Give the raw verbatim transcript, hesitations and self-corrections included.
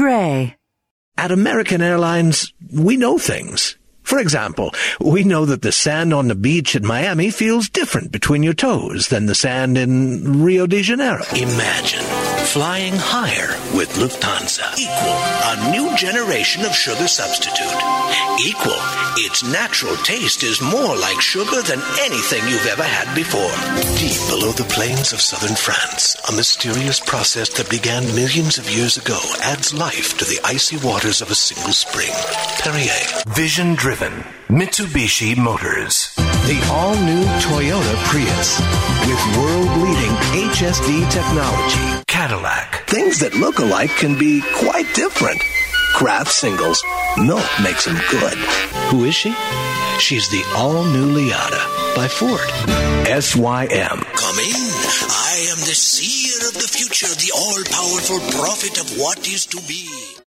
Gray. At American Airlines, we know things. For example, we know that the sand on the beach in Miami feels different between your toes than the sand in Rio de Janeiro. Imagine flying higher with Lufthansa. Equal, a new generation of sugar substitute. Equal, its natural taste is more like sugar than anything you've ever had before. Deep below the plains of southern France, a mysterious process that began millions of years ago adds life to the icy waters of a single spring. Perrier. Vision-driven. Mitsubishi Motors. The all-new Toyota Prius with world-leading H S D technology. Cadillac. Things that look alike can be quite different. Kraft Singles. Milk makes them good. Who is she? She's the all-new Liada by Ford. S Y M. Come in. I am the seer of the future, the all-powerful prophet of what is to be.